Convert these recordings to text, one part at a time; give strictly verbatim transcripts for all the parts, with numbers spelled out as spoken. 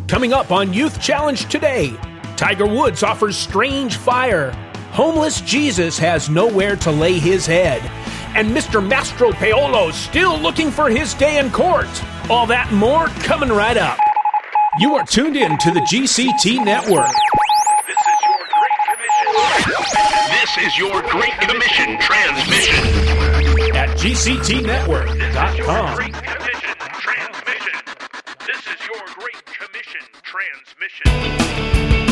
Coming up on Youth Challenge today, Tiger Woods offers strange fire. Homeless Jesus has nowhere to lay his head. And Mister Mastro Paolo still looking for his day in court. All that and more coming right up. You are tuned in to the G C T Network. This is your Great Commission transmission. At G C T network dot com. Great Commission transmission. This is your Great Commission transmission.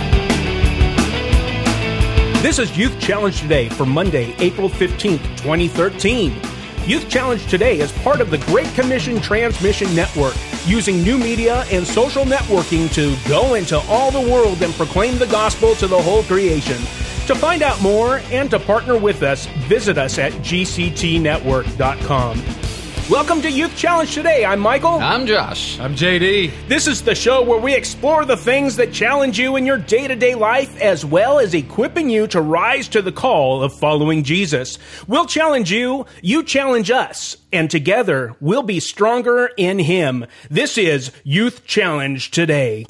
This is Youth Challenge Today for Monday, April fifteenth, twenty thirteen. Youth Challenge Today is part of the Great Commission Transmission Network, using new media and social networking to go into all the world and proclaim the gospel to the whole creation. To find out more and to partner with us, visit us at G C T network dot com. Welcome to Youth Challenge Today. I'm Michael. I'm Josh. I'm J D. This is the show where we explore the things that challenge you in your day-to-day life, as well as equipping you to rise to the call of following Jesus. We'll challenge you, you challenge us, and together we'll be stronger in Him. This is Youth Challenge Today.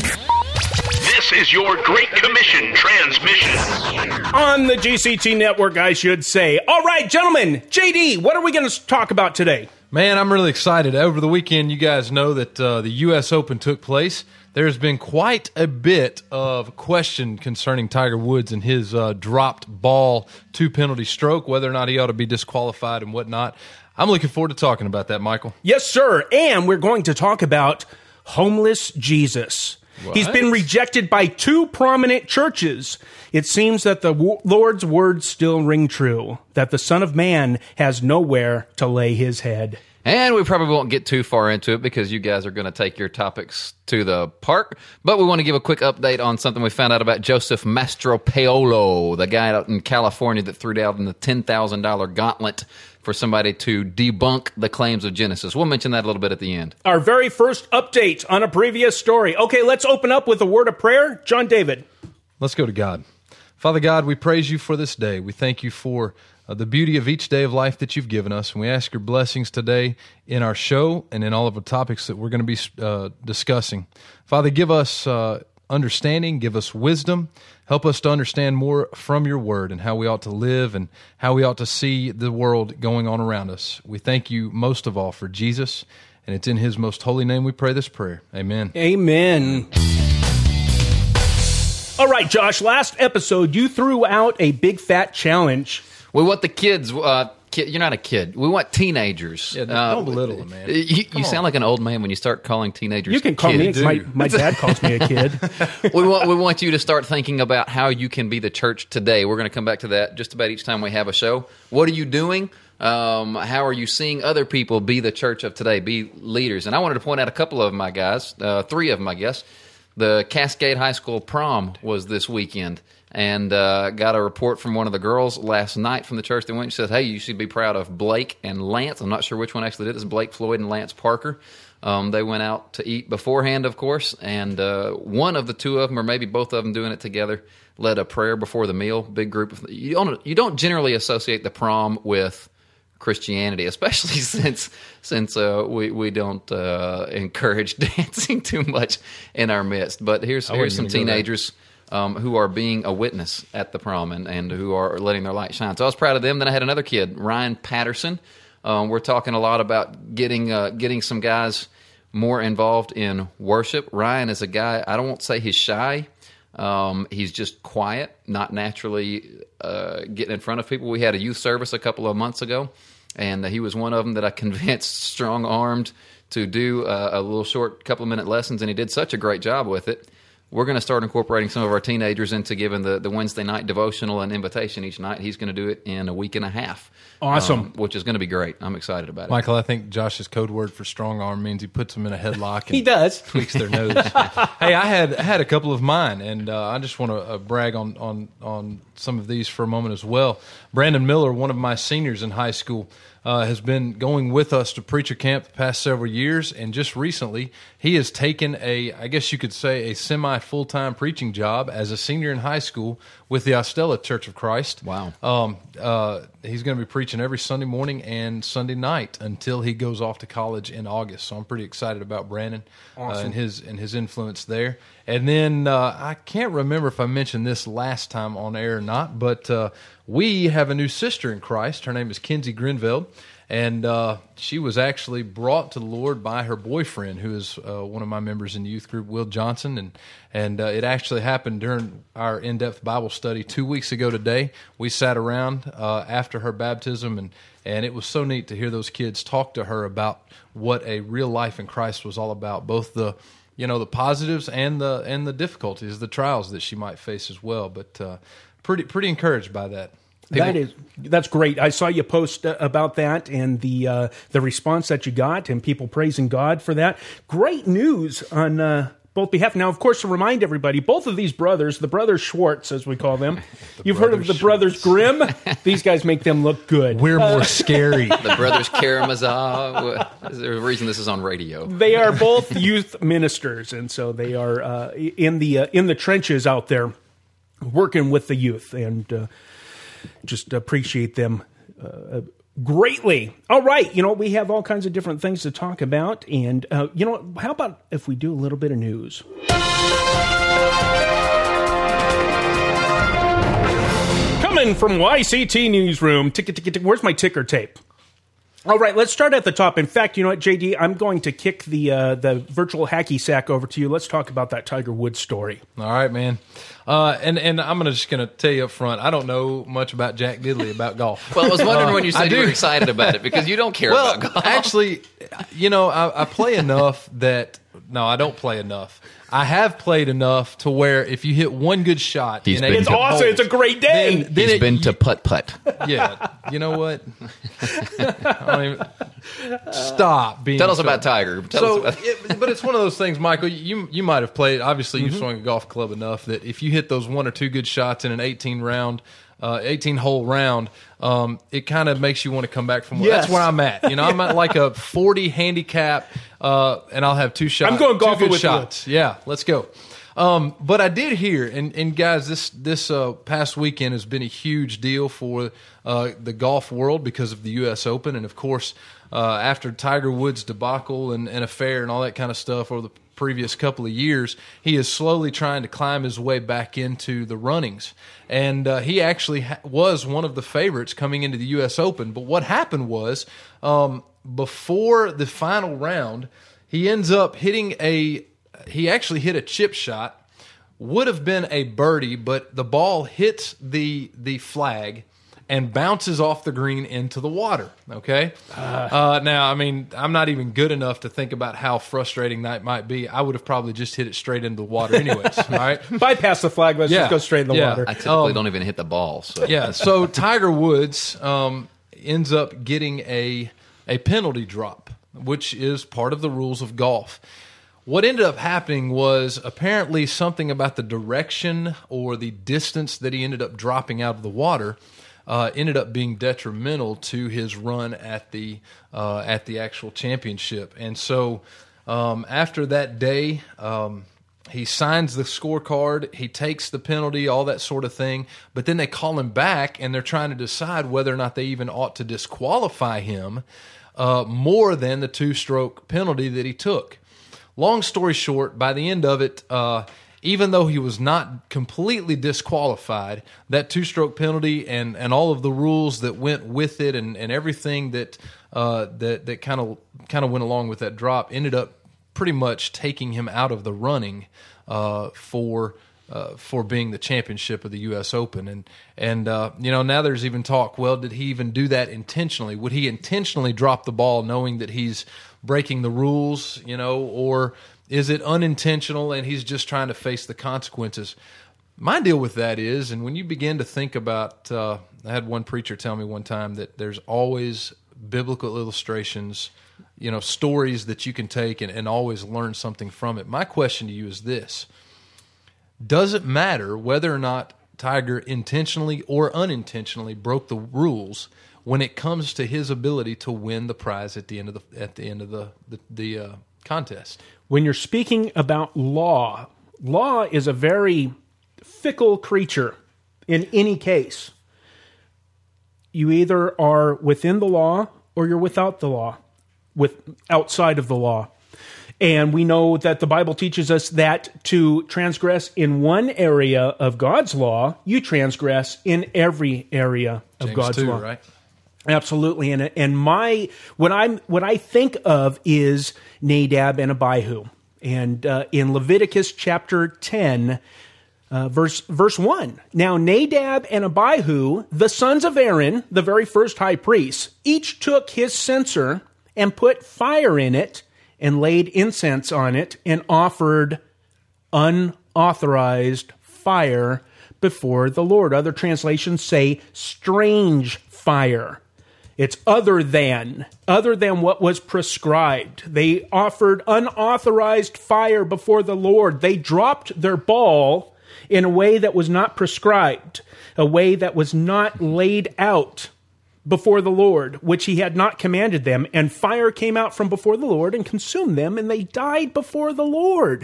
This is your Great Commission transmission. On the G C T Network, I should say. All right, gentlemen, J D, what are we going to talk about today? Man, I'm really excited. Over the weekend, you guys know that uh, the U S Open took place. There's been quite a bit of question concerning Tiger Woods and his uh, dropped ball two-penalty stroke, whether or not he ought to be disqualified and whatnot. I'm looking forward to talking about that, Michael. Yes, sir, and we're going to talk about homeless Jesus. What? He's been rejected by two prominent churches. It seems that the w- Lord's words still ring true, that the Son of Man has nowhere to lay his head. And we probably won't get too far into it because you guys are going to take your topics to the park. But we want to give a quick update on something we found out about Joseph Mastro Paolo, the guy out in California that threw down the ten thousand dollars gauntlet for somebody to debunk the claims of Genesis. We'll mention that a little bit at the end. Our very first update on a previous story. Okay, let's open up with a word of prayer. John David. Let's go to God. Father God, we praise you for this day. We thank you for uh, the beauty of each day of life that you've given us. And we ask your blessings today in our show and in all of the topics that we're going to be uh, discussing. Father, give us uh, understanding, give us wisdom. Help us to understand more from your word and how we ought to live and how we ought to see the world going on around us. We thank you most of all for Jesus, and it's in his most holy name we pray this prayer. Amen. Amen. All right, Josh, last episode you threw out a big fat challenge. We want the kids... Uh, Kid, you're not a kid. We want teenagers. Yeah, don't belittle them, man. You, you sound like an old man when you start calling teenagers. You can call kids. me. My, my dad calls me a kid. we want we want you to start thinking about how you can be the church today. We're going to come back to that just about each time we have a show. What are you doing? Um, how are you seeing other people be the church of today, be leaders? And I wanted to point out a couple of my guys, uh, three of them, I guess. The Cascade High School prom was this weekend. And uh, got a report from one of the girls last night from the church that went and said, hey, you should be proud of Blake and Lance. I'm not sure which one actually did this, Blake Floyd and Lance Parker. Um, they went out to eat beforehand, of course, and uh, one of the two of them, or maybe both of them doing it together, led a prayer before the meal, big group. Of, you don't, you don't generally associate the prom with Christianity, especially since since uh, we we don't uh, encourage dancing too much in our midst. But here's here's some teenagers um, who are being a witness at the prom and, and who are letting their light shine. So I was proud of them. Then I had another kid, Ryan Patterson. Um, we're talking a lot about getting uh, getting some guys more involved in worship. Ryan is a guy, I don't want to say he's shy. Um, he's just quiet, not naturally uh, getting in front of people. We had a youth service a couple of months ago, and he was one of them that I convinced strong-armed to do uh, a little short couple-minute lessons, and he did such a great job with it. We're going to start incorporating some of our teenagers into giving the, the Wednesday night devotional and invitation each night. He's going to do it in a week and a half. Awesome. Um, which is going to be great. I'm excited about it. Michael, I think Josh's code word for strong arm means he puts them in a headlock and he does. tweaks their nose. Hey, I had I had a couple of mine, and uh, I just want to uh, brag on, on, on some of these for a moment as well. Brandon Miller, one of my seniors in high school, uh, has been going with us to Preacher Camp the past several years, and just recently he has taken a, I guess you could say, a semi-full-time preaching job as a senior in high school with the Ostella Church of Christ. Wow. Um, uh, he's going to be preaching every Sunday morning and Sunday night until he goes off to college in August. So I'm pretty excited about Brandon Awesome. uh, and his and his influence there. And then uh, I can't remember if I mentioned this last time on air or not, but uh, we have a new sister in Christ. Her name is Kinsey Grinveld, and uh, she was actually brought to the Lord by her boyfriend, who is uh, one of my members in the youth group, Will Johnson, and and uh, it actually happened during our in-depth Bible study two weeks ago today. We sat around uh, after her baptism, and and it was so neat to hear those kids talk to her about what a real life in Christ was all about, both the you know the positives and the and the difficulties, the trials that she might face as well. But uh, pretty pretty encouraged by that. That is that's great. I saw you post uh, about that and the uh, the response that you got, and people praising God for that. Great news on uh, both behalf. Now, of course, to remind everybody, both of these brothers, the brothers Schwartz, as we call them, you've heard of the brothers Grimm. These guys make them look good. We're more scary. The brothers Karamazov. Is there a reason this is on radio? They are both youth ministers, and so they are uh, in the uh, in the trenches out there, working with the youth, and uh, just appreciate them uh, greatly. All right, you know, we have all kinds of different things to talk about, and uh, you know, how about if we do a little bit of news? Coming from Y C T Newsroom, tick, tick, tick, where's my ticker tape? All right, let's start at the top. In fact, you know what, J D, I'm going to kick the uh, the virtual hacky sack over to you. Let's talk about that Tiger Woods story. All right, man. Uh, and and I'm gonna just going to tell you up front, I don't know much about Jack Diddley about golf. Well, I was wondering when you I said you do. were excited about it, because you don't care Well, about golf. actually, you know, I, I play enough that no, I don't play enough. I have played enough to where if you hit one good shot, He's in been eight It's to- awesome. holes, It's a great day. Then, then He's it- been to putt-putt. yeah. You know what? I don't even, stop being. Tell us so- about Tiger. Tell so, us about it, but it's one of those things, Michael. You you might have played. Obviously, Mm-hmm. you've swung a golf club enough that if you hit those one or two good shots in an eighteen round, uh, eighteen hole round, um, it kind of makes you want to come back from. Yes. That's where I'm at. You know, I'm at like a forty handicap, uh, and I'll have two shots. I'm going two golfing good with you. shots. Yeah, let's go. Um, but I did hear, and, and guys, this this uh, past weekend has been a huge deal for uh, the golf world because of the U S Open, and of course, uh, after Tiger Woods' debacle and, and affair and all that kind of stuff over the previous couple of years, he is slowly trying to climb his way back into the runnings, and uh, he actually ha- was one of the favorites coming into the U S Open. But what happened was, um, before the final round, he ends up hitting a he actually hit a chip shot, would have been a birdie, but the ball hits the the flag and bounces off the green into the water. Okay. Uh, now, I mean, I'm not even good enough to think about how frustrating that might be. I would have probably just hit it straight into the water, anyways. All right. Bypass the flag. Let's Yeah. just go straight in the Yeah. water. I typically Um, don't even hit the ball. So. Yeah. So Tiger Woods um, ends up getting a a penalty drop, which is part of the rules of golf. What ended up happening was apparently something about the direction or the distance that he ended up dropping out of the water uh, ended up being detrimental to his run at the uh, at the actual championship. And so um, after that day, um, he signs the scorecard, he takes the penalty, all that sort of thing. But then they call him back, and they're trying to decide whether or not they even ought to disqualify him uh, more than the two-stroke penalty that he took. Long story short, by the end of it, uh, even though he was not completely disqualified, that two-stroke penalty and, and all of the rules that went with it and, and everything that uh, that that kind of kind of went along with that drop ended up pretty much taking him out of the running uh, for uh, for being the championship of the U S Open. And and uh, you know, now there's even talk. Well, did he even do that intentionally? Would he intentionally drop the ball, knowing that he's breaking the rules, you know, or is it unintentional and he's just trying to face the consequences? My deal with that is, and when you begin to think about, uh, I had one preacher tell me one time that there's always biblical illustrations, you know, stories that you can take and, and always learn something from it. My question to you is this: does it matter whether or not Tiger intentionally or unintentionally broke the rules when it comes to his ability to win the prize at the end of the at the end of the the, the uh, contest. When you're speaking about law, law is a very fickle creature in any case. You either are within the law or you're without the law, with outside of the law. And we know that the Bible teaches us that to transgress in one area of God's law, you transgress in every area of James God's two, law. Right? Absolutely. And and my what I'm what I think of is Nadab and Abihu. And uh, in Leviticus chapter ten, uh, verse verse one. Now Nadab and Abihu, the sons of Aaron, the very first high priests, each took his censer and put fire in it and laid incense on it and offered unauthorized fire before the Lord. Other translations say strange fire. It's other than, other than what was prescribed. They offered unauthorized fire before the Lord. They dropped their ball in a way that was not prescribed, a way that was not laid out before the Lord, which he had not commanded them. And fire came out from before the Lord and consumed them, and they died before the Lord.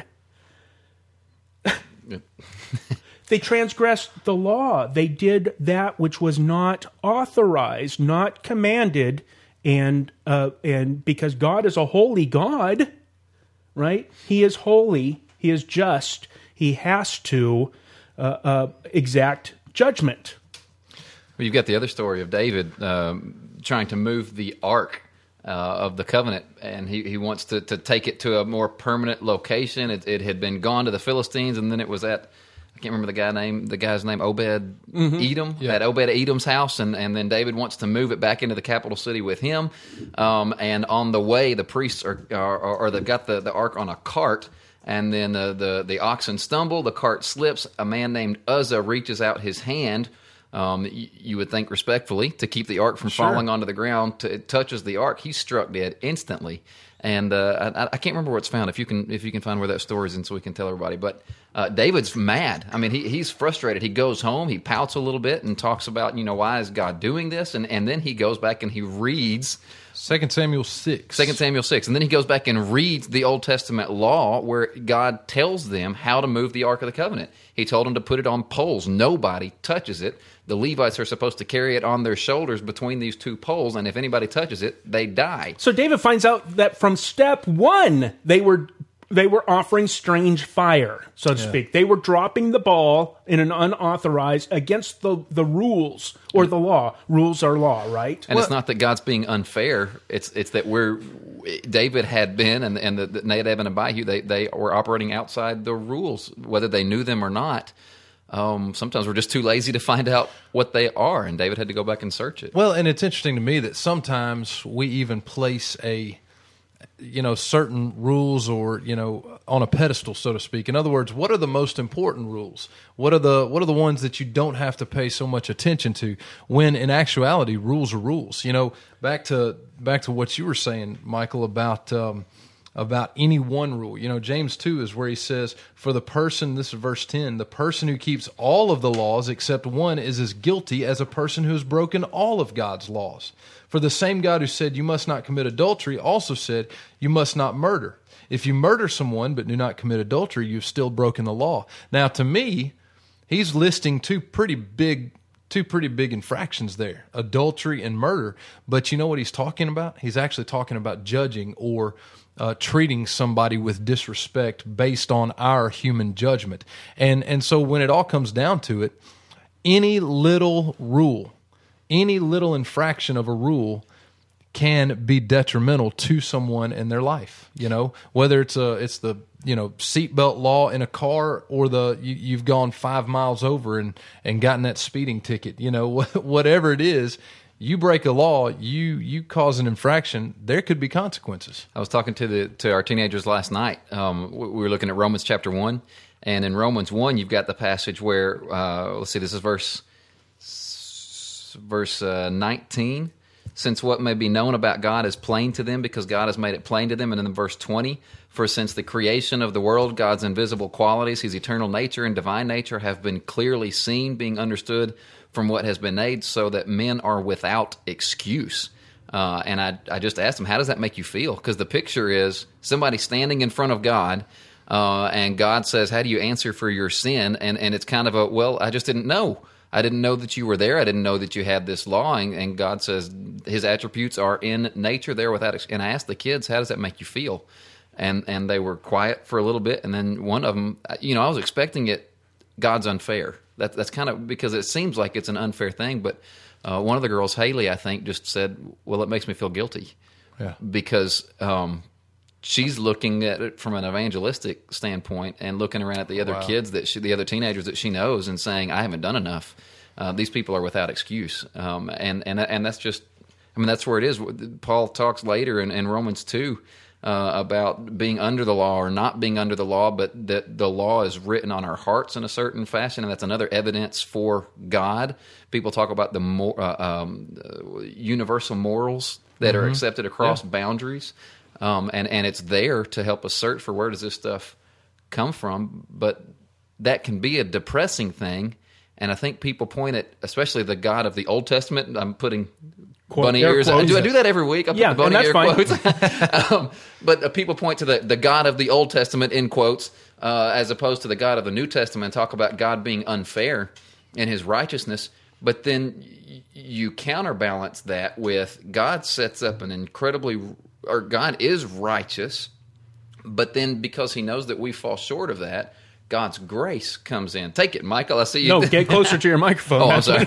They transgressed the law. They did that which was not authorized, not commanded, and uh, and because God is a holy God, right? He is holy. He is just. He has to uh, uh, exact judgment. Well, you've got the other story of David um, trying to move the Ark uh, of the Covenant, and he, he wants to, to take it to a more permanent location. It, it had been gone to the Philistines, and then it was at, I can't remember the guy name, the guy's name, Obed mm-hmm. Edom, yeah. at Obed Edom's house, and, and then David wants to move it back into the capital city with him. Um, and on the way, the priests are, are, are or they've got the, the ark on a cart, and then the, the, the oxen stumble, the cart slips, a man named Uzzah reaches out his hand, um, you, you would think respectfully, to keep the ark from sure. falling onto the ground. To, it touches the ark, he's struck dead instantly. And uh, I, I can't remember where it's found. If you can, if you can find where that story is, in, so we can tell everybody. But uh, David's mad. I mean, he, he's frustrated. He goes home, he pouts a little bit, and talks about, you know, why is God doing this? And and then he goes back and he reads Second Samuel six. Second Samuel six, and then he goes back and reads the Old Testament law, where God tells them how to move the Ark of the Covenant. He told them to put it on poles. Nobody touches it. The Levites are supposed to carry it on their shoulders between these two poles, and if anybody touches it, they die. So David finds out that from step one, they were they were offering strange fire, so to yeah. speak. They were dropping the ball in an unauthorized, against the, the rules or the law. Rules are law, right? And well, it's not that God's being unfair. It's it's that we're David had been, and and the, the Nadab and Abihu, they they were operating outside the rules, whether they knew them or not. Um, sometimes we're just too lazy to find out what they are, and David had to go back and search it. Well, and it's interesting to me that sometimes we even place a, you know, certain rules or, you know, on a pedestal, so to speak. In other words, what are the most important rules? What are the what are the ones that you don't have to pay so much attention to? When in actuality, rules are rules. You know, back to back to what you were saying, Michael, about. Um, about any one rule. You know, James two is where he says, for the person, this is verse ten, the person who keeps all of the laws except one is as guilty as a person who has broken all of God's laws. For the same God who said you must not commit adultery also said you must not murder. If you murder someone but do not commit adultery, you've still broken the law. Now, to me, he's listing two pretty big Two pretty big infractions there, adultery and murder. But you know what he's talking about? He's actually talking about judging or uh, treating somebody with disrespect based on our human judgment. And and so when it all comes down to it, any little rule, any little infraction of a rule can be detrimental to someone in their life. You know, whether it's a it's the you know seatbelt law in a car, or the you, you've gone five miles over and and gotten that speeding ticket. You know, whatever it is, you break a law, you you cause an infraction. There could be consequences. I was talking to the to our teenagers last night. Um, we were looking at Romans chapter one, and in Romans one, you've got the passage where uh, let's see, this is verse verse uh, nineteen. since what may be known about God is plain to them, because God has made it plain to them. And in verse twenty, for since the creation of the world, God's invisible qualities, his eternal nature and divine nature, have been clearly seen, being understood from what has been made, so that men are without excuse. Uh, and I, I just asked him, how does that make you feel? Because the picture is somebody standing in front of God, uh, and God says, how do you answer for your sin? And, and it's kind of a, well, I just didn't know. I didn't know that you were there. I didn't know that you had this law. And, and God says his attributes are in nature there without ex- and I asked the kids, how does that make you feel? And and they were quiet for a little bit. And then one of them, you know, I was expecting it, God's unfair. That, that's kind of, because it seems like it's an unfair thing. But uh, one of the girls, Haley, I think, just said, well, it makes me feel guilty. Yeah. Because um, she's looking at it from an evangelistic standpoint and looking around at the other Wow. kids, that she, the other teenagers that she knows, and saying, I haven't done enough. Uh, these people are without excuse. Um, and, and, and that's just, I mean, that's where it is. Paul talks later in, in Romans two uh, about being under the law or not being under the law, but that the law is written on our hearts in a certain fashion, and that's another evidence for God. People talk about the more, uh, um, uh, universal morals that Mm-hmm. are accepted across Yeah. boundaries, um, and, and it's there to help us search for where does this stuff come from, but that can be a depressing thing. And I think people point at, especially the God of the Old Testament. I'm putting Quote, bunny air ears. quotes. Do I do that every week? I put Yeah, the bunny and ear that's quotes. um, but uh, people point to the, the God of the Old Testament in quotes, uh, as opposed to the God of the New Testament, and talk about God being unfair in his righteousness. But then y- you counterbalance that with God sets up an incredibly, or God is righteous, but then because he knows that we fall short of that, God's grace comes in. Take it, Michael. I see you. No, get closer to your microphone. Oh, I'm sorry.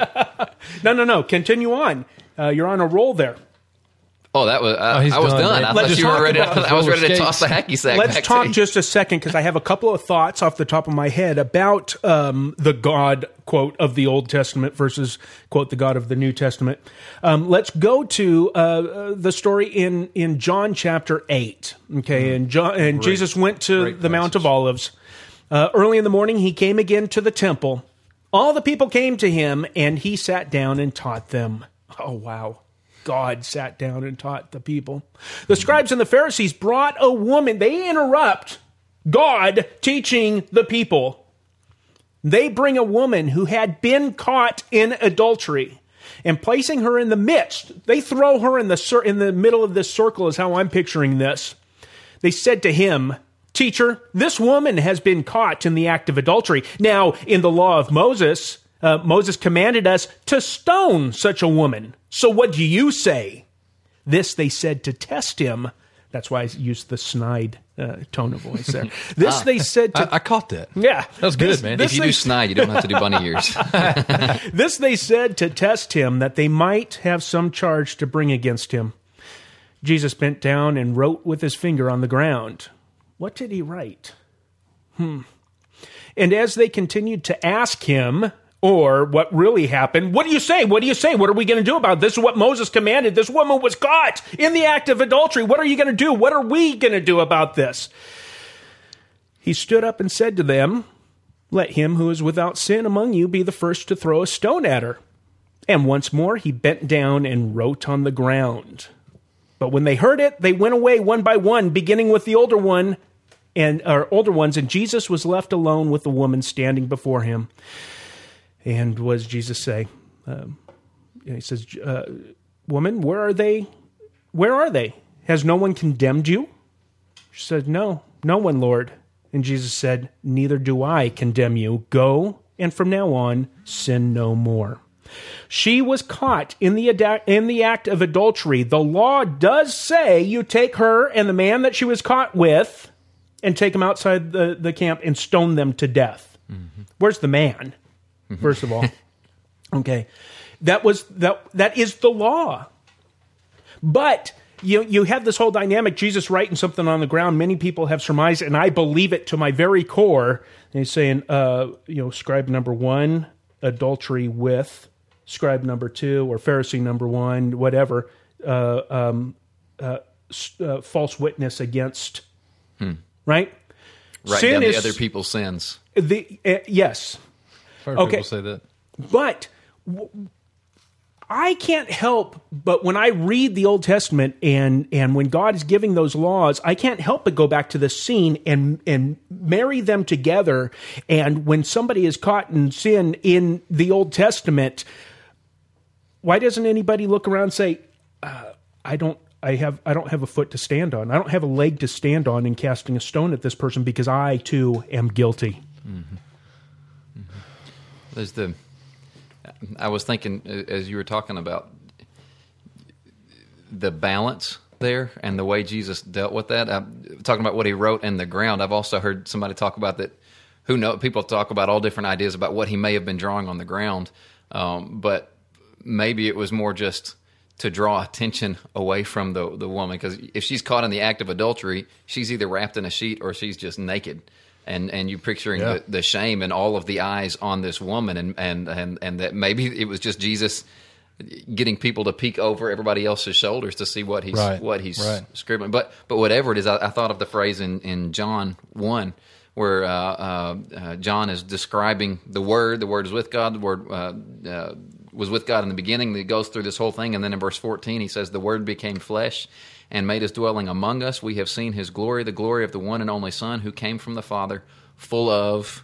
No, no, no. Continue on. Uh, you're on a roll there. Oh, that was I, Oh, he's I was done, done. man. I Let's thought you talk were ready. about To, I was roller ready to toss the skates. hacky sack. Let's back talk to you. just a second, because I have a couple of thoughts off the top of my head about um, the God, quote, of the Old Testament versus, quote, the God of the New Testament. Um, let's go to uh, uh, the story in, in John chapter eight. Okay, and, John, and Jesus went to great the Mount passage. of Olives. Uh, early in the morning, he came again to the temple. All the people came to him, and he sat down and taught them. Oh, wow. God sat down and taught the people. The scribes and the Pharisees brought a woman. They interrupt God teaching the people. They bring a woman who had been caught in adultery, and placing her in the midst, they throw her in the cir- in the middle of this circle, is how I'm picturing this. They said to him, Teacher, this woman has been caught in the act of adultery. Now, in the law of Moses, uh, Moses commanded us to stone such a woman. So what do you say? This they said to test him. That's why I used the snide uh, tone of voice there. This they said to... I, I caught that. yeah. That was good, This- man. this If you they- do snide, you don't have to do bunny ears. This they said to test him, that they might have some charge to bring against him. Jesus bent down and wrote with his finger on the ground. What did he write? Hmm. And as they continued to ask him, or what really happened, what do you say? What do you say? What are we going to do about this? This is what Moses commanded. This woman was caught in the act of adultery. What are you going to do? What are we going to do about this? He stood up and said to them, Let him who is without sin among you be the first to throw a stone at her. And once more he bent down and wrote on the ground. But when they heard it, they went away one by one, beginning with the older one and or older ones, and Jesus was left alone with the woman standing before him. And what does Jesus say? Um, he says, uh, "Woman, where are they? Where are they? Has no one condemned you?" She said, "No, no one, Lord." And Jesus said, "Neither do I condemn you. Go, and from now on, sin no more." She was caught in the ad- in the act of adultery. The law does say you take her and the man that she was caught with and take them outside the, the camp and stone them to death. Mm-hmm. Where's the man, first of all? Okay. That was that that is the law. But you you have this whole dynamic, Jesus writing something on the ground. Many people have surmised, and I believe it to my very core. And he's saying, uh, you know, scribe number one, adultery with, scribe number two, or Pharisee number one, whatever, uh, um, uh, uh, false witness against, hmm. right? Write Sin down is, the other people's sins. The uh, yes, I've heard Okay. people say that. but w- I can't help but when I read the Old Testament and and when God is giving those laws, I can't help but go back to the scene and and marry them together. And when somebody is caught in sin in the Old Testament, why doesn't anybody look around and say, uh, I don't I have I don't have a foot to stand on. I don't have a leg to stand on in casting a stone at this person because I too am guilty. Mm-hmm. Mm-hmm. There's the I was thinking as you were talking about the balance there and the way Jesus dealt with that. I'm talking about what he wrote in the ground. I've also heard somebody talk about that. Who know? People talk about all different ideas about what he may have been drawing on the ground, um, but maybe it was more just to draw attention away from the the woman, because if she's caught in the act of adultery, she's either wrapped in a sheet or she's just naked. And and you picturing yeah. the, the shame and all of the eyes on this woman, and, and, and, and that maybe it was just Jesus getting people to peek over everybody else's shoulders to see what he's right. what he's right. scribbling. But but whatever it is, I, I thought of the phrase in, in John one where uh, uh, uh, John is describing the Word. The Word is with God. The Word uh, uh, was with God in the beginning. He goes through this whole thing, and then in verse fourteen he says, "The Word became flesh and made his dwelling among us. We have seen his glory, the glory of the one and only Son who came from the Father, full of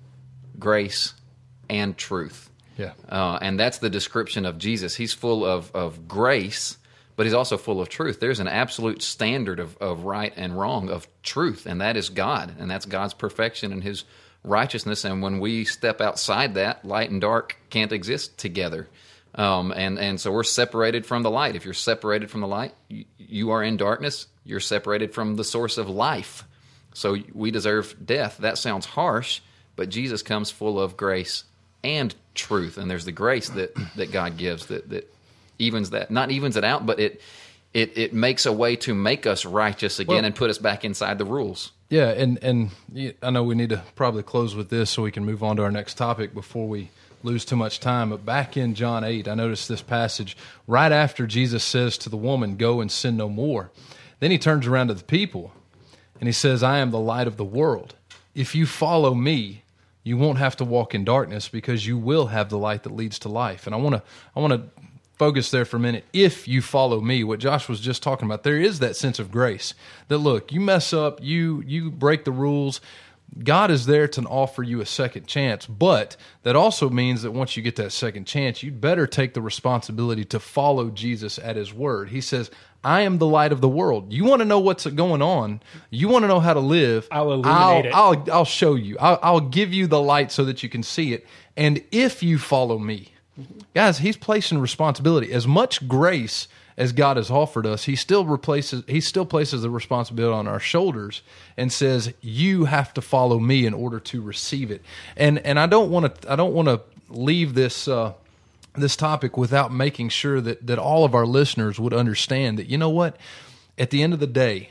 grace and truth." Yeah. Uh, and that's the description of Jesus. He's full of, of grace, but he's also full of truth. There's an absolute standard of, of right and wrong, of truth, and that is God. And that's God's perfection and his righteousness. And when we step outside that, light and dark can't exist together. Um, and, and so we're separated from the light. If you're separated from the light, you, you are in darkness. You're separated from the source of life. So we deserve death. That sounds harsh, but Jesus comes full of grace and truth. And there's the grace that, that God gives that, that evens that, not evens it out, but it it it makes a way to make us righteous again, well, and put us back inside the rules. Yeah, and, and I know we need to probably close with this so we can move on to our next topic before we lose too much time. But back in John eight, I noticed this passage right after Jesus says to the woman, "Go and sin no more." Then he turns around to the people and he says, "I am the light of the world. If you follow me, you won't have to walk in darkness because you will have the light that leads to life." And I want to I want to focus there for a minute. If you follow me, what Josh was just talking about, there is that sense of grace that, look, you mess up, you you break the rules, God is there to offer you a second chance, but that also means that once you get that second chance, you'd better take the responsibility to follow Jesus at his word. He says, "I am the light of the world." You want to know what's going on? You want to know how to live? I'll illuminate I'll, it. I'll, I'll show you. I'll, I'll give you the light so that you can see it. And if you follow me, guys, he's placing responsibility. As much grace as God has offered us, he still replaces, he still places the responsibility on our shoulders and says, "You have to follow me in order to receive it." And and I don't want to I don't want to leave this uh, this topic without making sure that that all of our listeners would understand that, you know what, at the end of the day,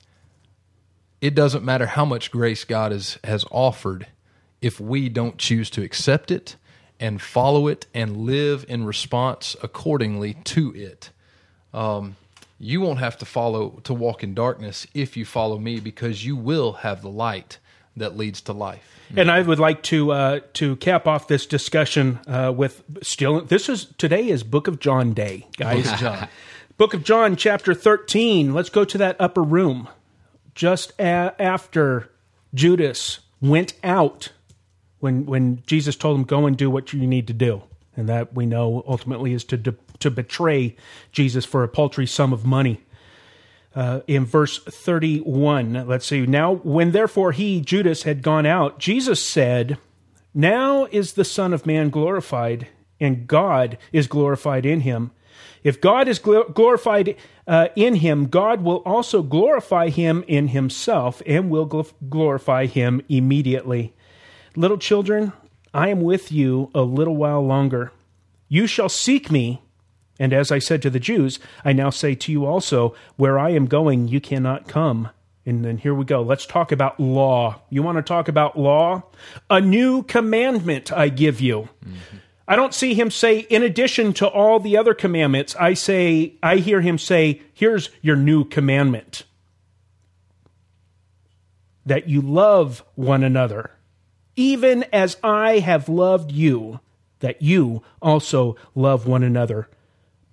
it doesn't matter how much grace God has has offered if we don't choose to accept it and follow it and live in response accordingly to it. Um, you won't have to follow to walk in darkness if you follow me, because you will have the light that leads to life. And I would like to uh, to cap off this discussion uh, with still. This is today is Book of John Day, guys. Book of John. Book of John, chapter thirteen. Let's go to that upper room. Just a- after Judas went out, when when Jesus told him, "Go and do what you need to do," and that we know ultimately is to de- to betray Jesus for a paltry sum of money. Uh, in verse thirty-one, let's see. "Now, when therefore he, Judas, had gone out, Jesus said, 'Now is the Son of Man glorified, and God is glorified in him. If God is gl- glorified uh, in him, God will also glorify him in himself, and will gl- glorify him immediately. Little children, I am with you a little while longer. You shall seek me. And as I said to the Jews, I now say to you also, where I am going, you cannot come.'" And then here we go. Let's talk about law. You want to talk about law? "A new commandment I give you." Mm-hmm. I don't see him say, in addition to all the other commandments, I say, I hear him say, here's your new commandment. That you love one another, even as I have loved you, that you also love one another.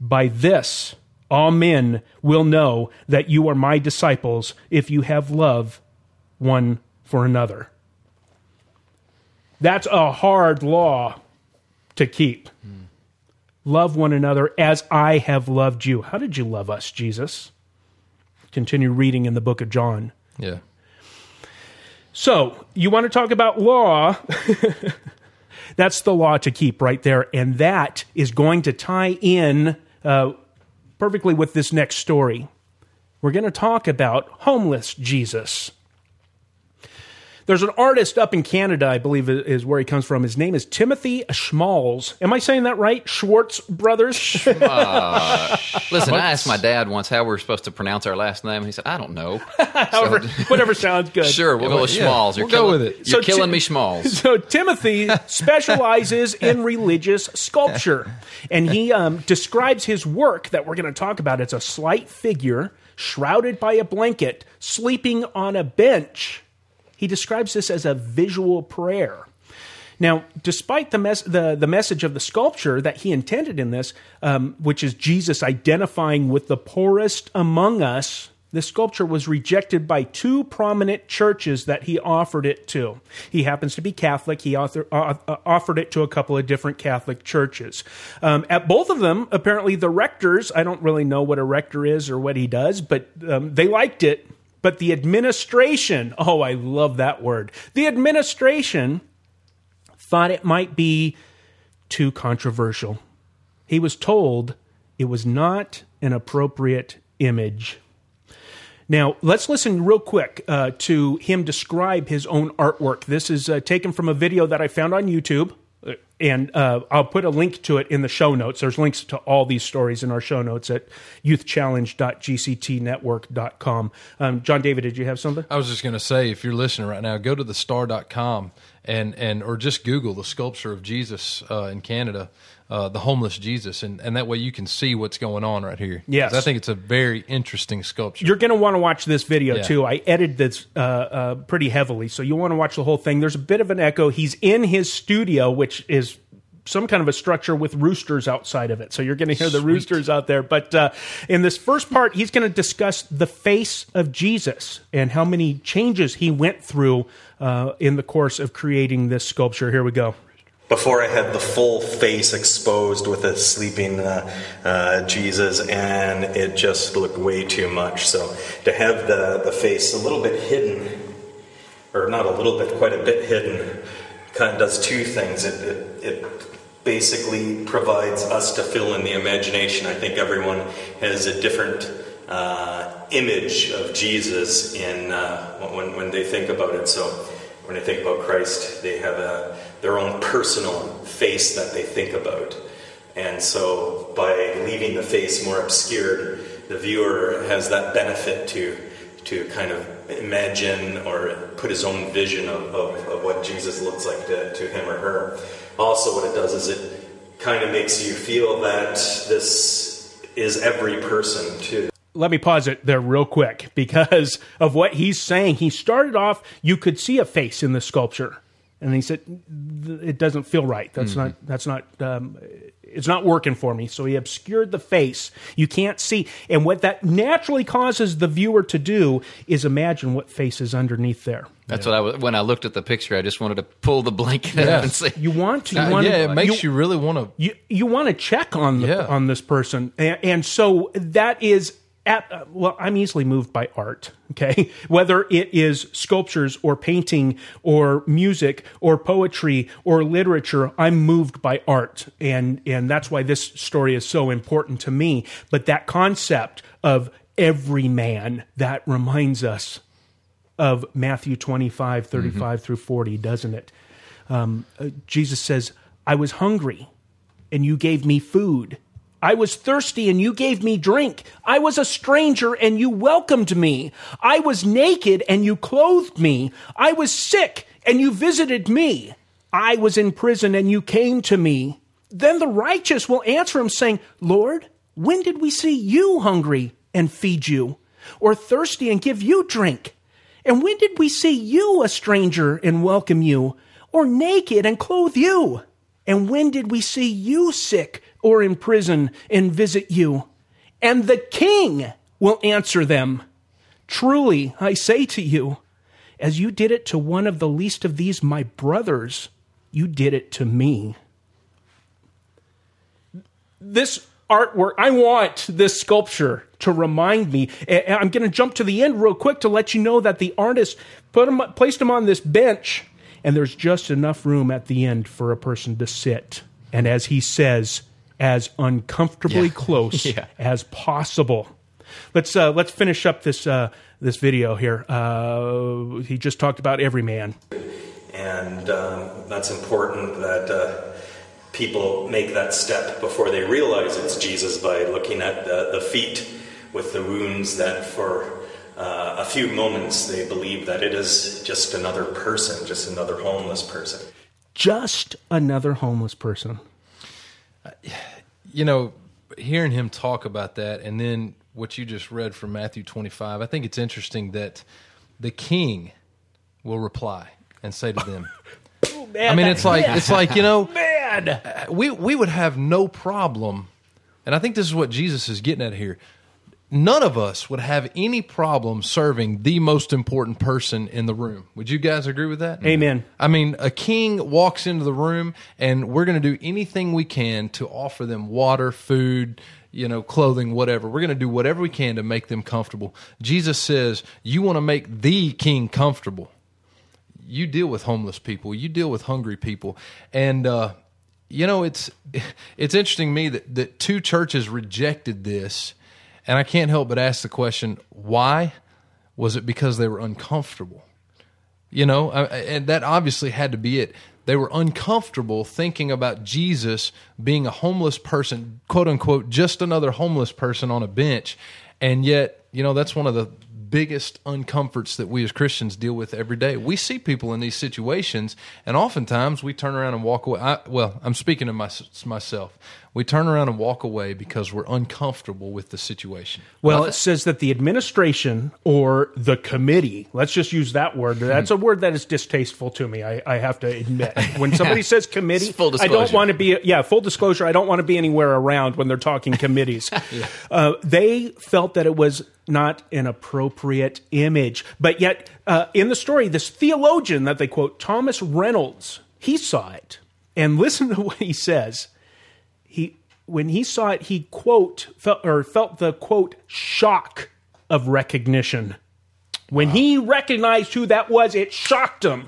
By this, all men will know that you are my disciples if you have love one for another. That's a hard law to keep. Mm. Love one another as I have loved you. How did you love us, Jesus? Continue reading in the book of John. Yeah. So, you want to talk about law? That's the law to keep right there. And that is going to tie in uh, perfectly with this next story. We're going to talk about homeless Jesus. There's an artist up in Canada, I believe is where he comes from. His name is Timothy Schmalz. Am I saying that right? Schwartz Brothers? uh, listen, I asked my dad once how we were supposed to pronounce our last name. He said, I don't know. However, so, whatever sounds good. Sure, we'll yeah, go with yeah, Schmalz. You're we'll killing, go with it. You're So killing Ti- me, Schmalz. So Timothy specializes in religious sculpture. And he um, describes his work that we're going to talk about. It's a slight figure shrouded by a blanket, sleeping on a bench. He describes this as a visual prayer. Now, despite the, mes- the, the message of the sculpture that he intended in this, um, which is Jesus identifying with the poorest among us, this sculpture was rejected by two prominent churches that he offered it to. He happens to be Catholic. He author, uh, uh, offered it to a couple of different Catholic churches. Um, at both of them, apparently the rectors, I don't really know what a rector is or what he does, but um, they liked it. But the administration, oh, I love that word. The administration thought it might be too controversial. He was told it was not an appropriate image. Now, let's listen real quick uh, to him describe his own artwork. This is uh, taken from a video that I found on YouTube. And uh, I'll put a link to it in the show notes. There's links to all these stories in our show notes at youth challenge dot g c t network dot com. Um, John David, did you have something? I was just going to say, if you're listening right now, go to the star dot com and, and or just Google the sculpture of Jesus uh, in Canada, uh, the homeless Jesus, and, and that way you can see what's going on right here. Yes. I think it's a very interesting sculpture. You're going to want to watch this video, Yeah. too. I edited this uh, uh, pretty heavily, so you'll want to watch the whole thing. There's a bit of an echo. He's in his studio, which is some kind of a structure with roosters outside of it. So you're going to hear the Sweet. roosters out there. But uh, in this first part, he's going to discuss the face of Jesus and how many changes he went through uh, in the course of creating this sculpture. Here we go. Before I had the full face exposed with a sleeping uh, uh, Jesus, and it just looked way too much. So to have the, the face a little bit hidden, or not a little bit, quite a bit hidden, kind of does two things. It, it, it basically provides us to fill in the imagination. I think everyone has a different uh, image of Jesus in uh, when, when they think about it. So when they think about Christ, they have a, their own personal face that they think about. And so by leaving the face more obscured, the viewer has that benefit to to kind of imagine or put his own vision of, of, of what Jesus looks like to, to him or her. Also, what it does is it kind of makes you feel that this is every person, too. Let me pause it there real quick because of what he's saying. He started off, you could see a face in the sculpture. And he said, it doesn't feel right. That's mm-hmm. not, that's not, um, it's not working for me. So he obscured the face. You can't see. And what that naturally causes the viewer to do is imagine what face is underneath there. That's yeah. what I was, when I looked at the picture, I just wanted to pull the blanket yeah. up and see. You want to, you uh, want yeah, to, it makes you, you really want to. You, you want to check on the, yeah. on this person. And, and so that is, At, uh, well, I'm easily moved by art, okay? Whether it is sculptures or painting or music or poetry or literature, I'm moved by art. And, and that's why this story is so important to me. But that concept of every man, that reminds us of Matthew twenty-five, thirty-five mm-hmm. through forty, doesn't it? Um, uh, Jesus says, I was hungry and you gave me food. I was thirsty and you gave me drink. I was a stranger and you welcomed me. I was naked and you clothed me. I was sick and you visited me. I was in prison and you came to me. Then the righteous will answer him saying, Lord, when did we see you hungry and feed you, or thirsty and give you drink? And when did we see you a stranger and welcome you, or naked and clothe you? And when did we see you sick or in prison and visit you? And the king will answer them, truly, I say to you, as you did it to one of the least of these my brothers, you did it to me. This artwork, I want this sculpture to remind me. I'm going to jump to the end real quick to let you know that the artist put him, placed him on this bench, and there's just enough room at the end for a person to sit. And as he says, as uncomfortably yeah. close yeah. as possible. Let's uh, let's finish up this uh, this video here. Uh, he just talked about every man, and um, that's important that uh, people make that step before they realize it's Jesus by looking at the, the feet with the wounds that for uh, a few moments they believe that it is just another person, just another homeless person. Just another homeless person. You know, hearing him talk about that, and then what you just read from Matthew twenty-five, I think it's interesting that the king will reply and say to them, oh, man, I mean, it's like, man. it's like, you know, man. we, we would have no problem, and I think this is what Jesus is getting at here. None of us would have any problem serving the most important person in the room. Would you guys agree with that? Amen. I mean, a king walks into the room, and we're going to do anything we can to offer them water, food, you know, clothing, whatever. We're going to do whatever we can to make them comfortable. Jesus says, you want to make the king comfortable. You deal with homeless people. You deal with hungry people. And, uh, you know, it's it's interesting to me that, that two churches rejected this. And I can't help but ask the question, why? Was it because they were uncomfortable? You know, and that obviously had to be it. They were uncomfortable thinking about Jesus being a homeless person, quote unquote, just another homeless person on a bench. And yet, you know, that's one of the biggest uncomforts that we as Christians deal with every day. We see people in these situations, and oftentimes we turn around and walk away. I, well, I'm speaking to my, myself. We turn around and walk away because we're uncomfortable with the situation. Well, it says that the administration or the committee, let's just use that word. That's a word that is distasteful to me, I, I have to admit. When somebody says committee, full I don't want to be, yeah, full disclosure, I don't want to be anywhere around when they're talking committees. yeah. uh, they felt that it was not an appropriate image. But yet, uh, in the story, this theologian that they quote, Thomas Reynolds, he saw it. And listen to what he says. He, when he saw it, he, quote, felt, or felt the, quote, shock of recognition. When wow. he recognized who that was, it shocked him.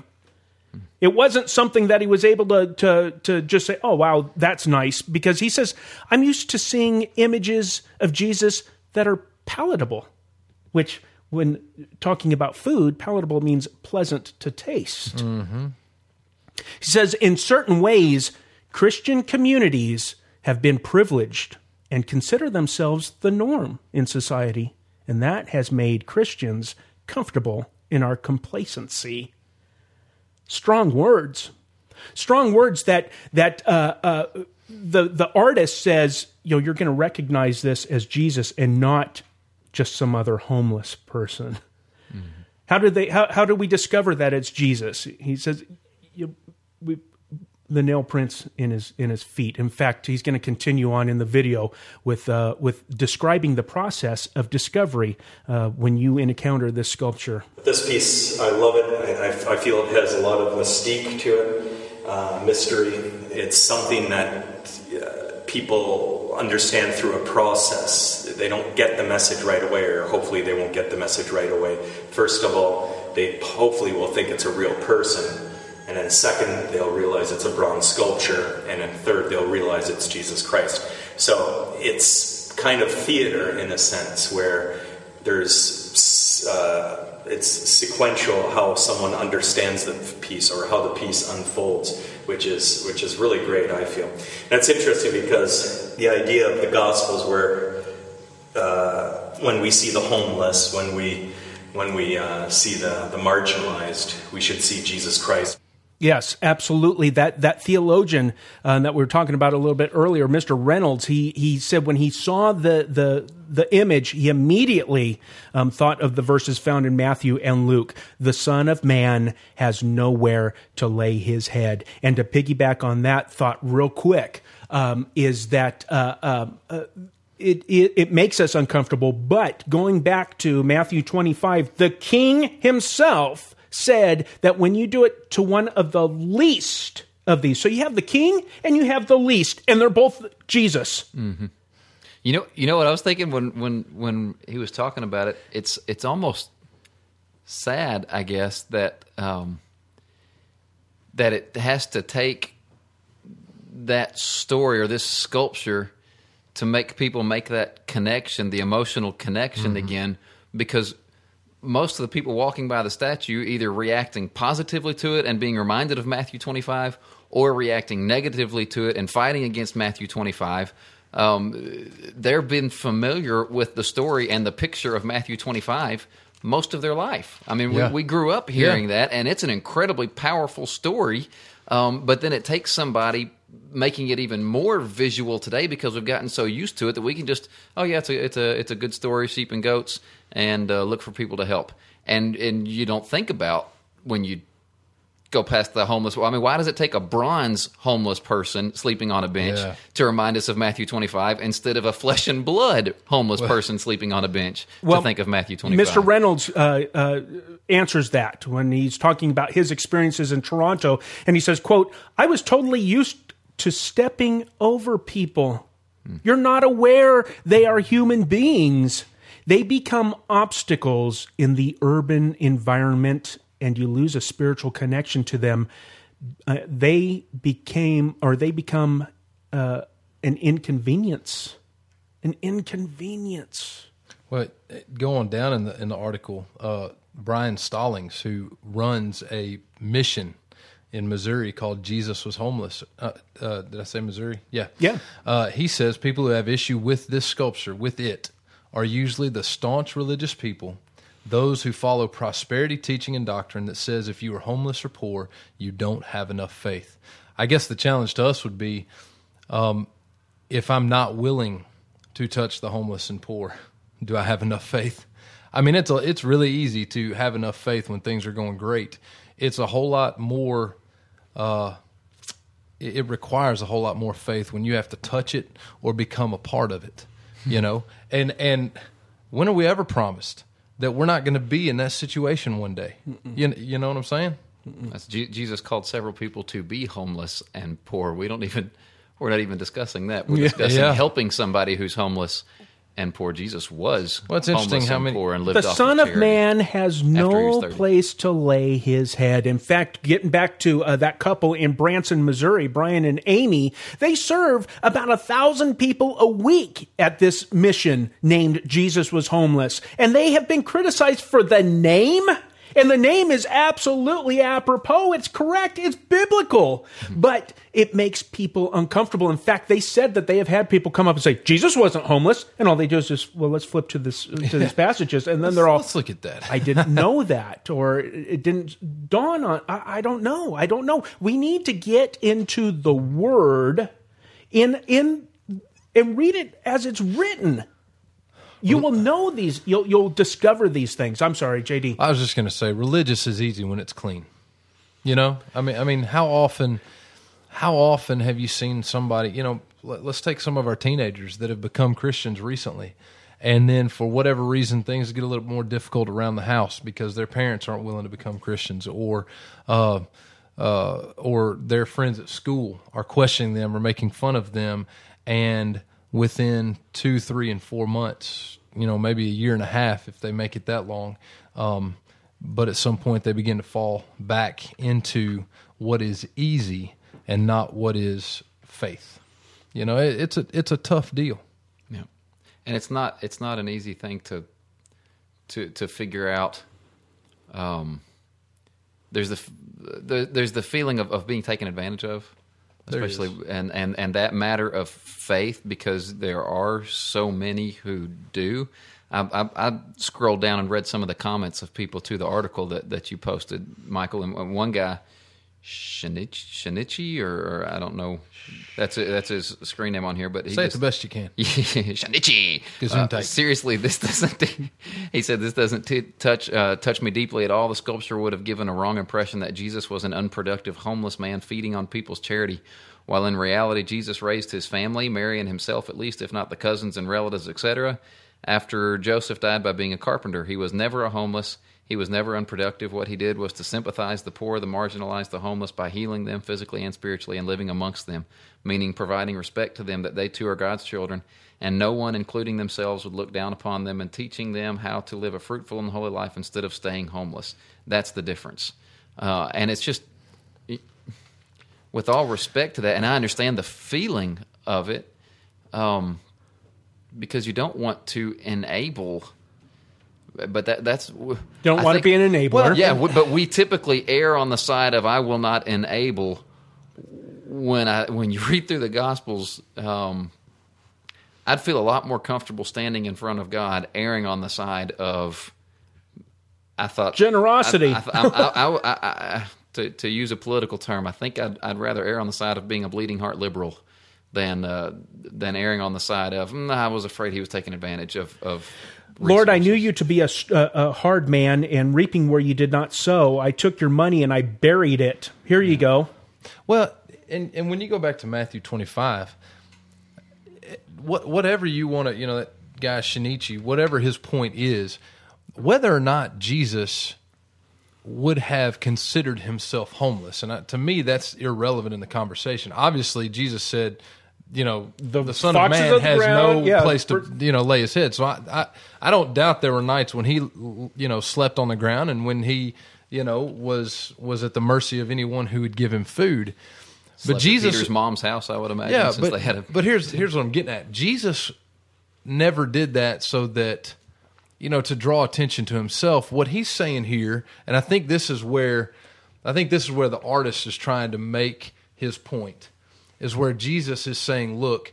It wasn't something that he was able to, to, to just say, oh, wow, that's nice. Because he says, I'm used to seeing images of Jesus that are palatable, which when talking about food, palatable means pleasant to taste. Mm-hmm. He says, in certain ways, Christian communities have been privileged and consider themselves the norm in society, and that has made Christians comfortable in our complacency. Strong words. Strong words that that uh, uh, the, the artist says, you know, you're going to recognize this as Jesus and not just some other homeless person. Mm-hmm. How did they? How, how do we discover that it's Jesus? He says, you, we, the nail prints in his in his feet. In fact, he's going to continue on in the video with uh, with describing the process of discovery uh, when you encounter this sculpture. This piece, I love it. I, I feel it has a lot of mystique to it, uh, mystery. It's something that uh, people understand through a process. They don't get the message right away, or hopefully they won't get the message right away. First of all, they hopefully will think it's a real person. And then second, they'll realize it's a bronze sculpture. And then third, they'll realize it's Jesus Christ. So it's kind of theater in a sense, where there's uh, it's sequential how someone understands the piece or how the piece unfolds, which is which is really great, I feel. And it's interesting because the idea of the Gospels, where uh, when we see the homeless, when we when we uh, see the, the marginalized, we should see Jesus Christ. Yes, absolutely. That that theologian uh, that we were talking about a little bit earlier, Mister Reynolds, he he said when he saw the the the image, he immediately um, thought of the verses found in Matthew and Luke. The Son of Man has nowhere to lay his head. And to piggyback on that thought real quick, um, is that uh, uh, uh, it, it, it makes us uncomfortable. But going back to Matthew twenty-five, the King himself said that when you do it to one of the least of these, so you have the King and you have the least, and they're both Jesus. Mm-hmm. You know, you know what I was thinking when, when, when he was talking about it. It's it's almost sad, I guess, that um, that it has to take that story or this sculpture to make people make that connection, the emotional connection mm-hmm. again, because most of the people walking by the statue either reacting positively to it and being reminded of Matthew twenty-five, or reacting negatively to it and fighting against Matthew twenty-five. Um, they've been familiar with the story and the picture of Matthew twenty-five most of their life. I mean, yeah. we, we grew up hearing yeah. that, and it's an incredibly powerful story. Um, but then it takes somebody making it even more visual today because we've gotten so used to it that we can just, oh yeah, it's a it's a it's a good story, sheep and goats, and uh, look for people to help. And and you don't think about when you go past the homeless. I mean, why does it take a bronze homeless person sleeping on a bench yeah. to remind us of Matthew twenty-five instead of a flesh and blood homeless well, person sleeping on a bench well, to think of Matthew twenty-five? Mister Reynolds uh, uh, answers that when he's talking about his experiences in Toronto, and he says, quote, "I was totally used to stepping over people. Hmm. You're not aware they are human beings. They become obstacles in the urban environment, and you lose a spiritual connection to them. Uh, they became, or they become uh, an inconvenience, an inconvenience." Well, going down in the in the article, uh, Brian Stallings, who runs a mission in Missouri called Jesus Was Homeless. Uh, uh, did I say Missouri? Yeah. Yeah. Uh, he says people who have issue with this sculpture, with it, are usually the staunch religious people, those who follow prosperity teaching and doctrine that says if you are homeless or poor, you don't have enough faith. I guess the challenge to us would be, um, if I'm not willing to touch the homeless and poor, do I have enough faith? I mean, it's a, it's really easy to have enough faith when things are going great. It's a whole lot more, uh, it, it requires a whole lot more faith when you have to touch it or become a part of it, you know? And, and when are we ever promised that we're not going to be in that situation one day? You, you know what I'm saying? That's, G- Jesus called several people to be homeless and poor. We don't even, we're not even discussing that. We're discussing yeah. helping somebody who's homeless and poor. Jesus was well, it's interesting homeless how and many, poor and lived the off Son of of Man has no place to lay his head. In fact, getting back to uh, that couple in Branson, Missouri, Brian and Amy, they serve about a thousand people a week at this mission named Jesus Was Homeless. And they have been criticized for the name. And the name is absolutely apropos. It's correct. It's biblical. Mm-hmm. But it makes people uncomfortable. In fact, they said that they have had people come up and say, Jesus wasn't homeless. And all they do is just, well, let's flip to this to yeah. these passages. And then let's, they're all, let's look at that. I didn't know that. Or it didn't dawn on, I, I don't know. I don't know. We need to get into the Word in in and read it as it's written. You will know these. You'll you'll discover these things. I'm sorry, J D. I was just going to say, religious is easy when it's clean. You know, I mean, I mean, how often, how often have you seen somebody? You know, let, let's take some of our teenagers that have become Christians recently, and then for whatever reason, things get a little more difficult around the house because their parents aren't willing to become Christians, or, uh, uh, or their friends at school are questioning them or making fun of them, and within two, three, and four months, you know, maybe a year and a half if they make it that long. Um, but at some point they begin to fall back into what is easy and not what is faith. You know, it, it's a it's a tough deal. Yeah, and it's not it's not an easy thing to to to figure out. Um, there's the, the there's the feeling of, of being taken advantage of. Especially and, and, and that matter of faith, because there are so many who do. I, I, I scrolled down and read some of the comments of people to the article that, that you posted, Michael, and one guy Shinichi, Shinichi or, or I don't know. That's a, that's his screen name on here. But he Say just, it the best you can. Shinichi. Gesundheit. Uh, seriously, this doesn't. He said this doesn't t- touch uh, touch me deeply at all. The sculpture would have given a wrong impression that Jesus was an unproductive homeless man feeding on people's charity, while in reality Jesus raised his family, Mary and himself at least, if not the cousins and relatives, et cetera. After Joseph died by being a carpenter, he was never a homeless. He was never unproductive. What he did was to sympathize the poor, the marginalized, the homeless by healing them physically and spiritually and living amongst them, meaning providing respect to them that they too are God's children, and no one, including themselves, would look down upon them, and teaching them how to live a fruitful and holy life instead of staying homeless. That's the difference. Uh, and it's just, with all respect to that, and I understand the feeling of it, um, because you don't want to enable... But that that's don't I want think, to be an enabler. Well, yeah, w- but we typically err on the side of I will not enable. When I when you read through the Gospels, um, I'd feel a lot more comfortable standing in front of God, erring on the side of I thought generosity. I, I, I, I, I, I, to to use a political term, I think I'd, I'd rather err on the side of being a bleeding heart liberal than uh, than erring on the side of mm, I was afraid he was taking advantage of of. Lord, I knew you to be a, a, a hard man and reaping where you did not sow. I took your money and I buried it. Here you go. Well, and, and when you go back to Matthew twenty-five, what, whatever you want to, you know, that guy Shinichi, whatever his point is, whether or not Jesus would have considered himself homeless, and I, to me, that's irrelevant in the conversation. Obviously, Jesus said, you know, the, the Son of Man of has ground, no yeah, place to, for, you know, lay his head. So I, I, I don't doubt there were nights when he, you know, slept on the ground and when he, you know, was was at the mercy of anyone who would give him food. Slept But Jesus, at Peter's mom's house, I would imagine, yeah, since but, they had a. but here's here's what I'm getting at. Jesus never did that so that, you know, to draw attention to himself. What he's saying here, and I think this is where, I think this is where the artist is trying to make his point, is where Jesus is saying, look,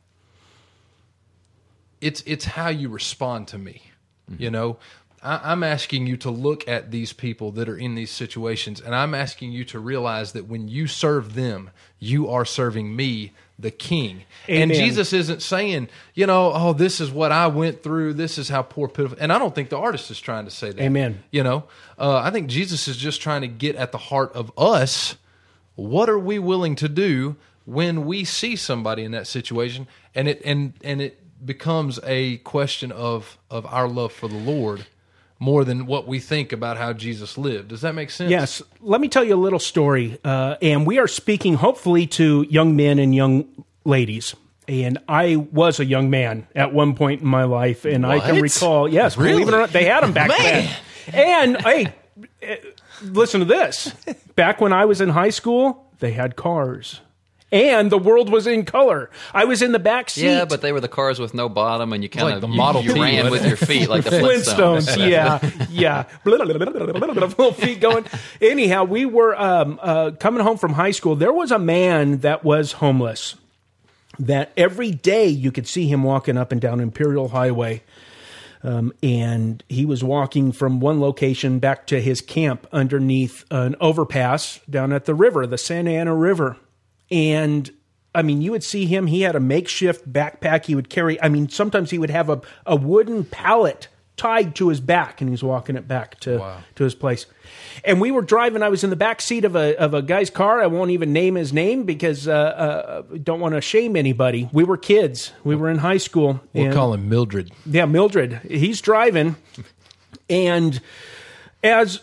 it's it's how you respond to me. Mm-hmm. You know, I, I'm asking you to look at these people that are in these situations, and I'm asking you to realize that when you serve them, you are serving me, the King. Amen. And Jesus isn't saying, you know, oh, this is what I went through. This is how poor, pitiful. And I don't think the artist is trying to say that. Amen. You know, uh, I think Jesus is just trying to get at the heart of us. What are we willing to do when we see somebody in that situation? And it and and it becomes a question of of our love for the Lord more than what we think about how Jesus lived. Does that make sense? Yes. Let me tell you a little story. Uh, and we are speaking hopefully to young men and young ladies. And I was a young man at one point in my life. And What? I can recall, yes, Really? believe it or not, they had them back Man. then. And, hey, eh, listen to this. Back when I was in high school, they had cars. And the world was in color. I was in the back seat. Yeah, but they were the cars with no bottom, and you kind Like of the you, Model you T, ran wasn't with it? your feet like the Flintstones. Flintstones, yeah, yeah. Little feet going. Anyhow, we were um, uh, coming home from high school. There was a man that was homeless. That every day you could see him walking up and down Imperial Highway. Um, and he was walking from one location back to his camp underneath an overpass down at the river, the Santa Ana River. And I mean, you would see him. He had a makeshift backpack he would carry. I mean, sometimes he would have a, a wooden pallet tied to his back, and he's walking it back to, Wow. to his place. And we were driving. I was in the back seat of a of a guy's car. I won't even name his name because uh, uh, don't want to shame anybody. We were kids. We were in high school. We'll and- call him Mildred. yeah, Mildred. He's driving, and as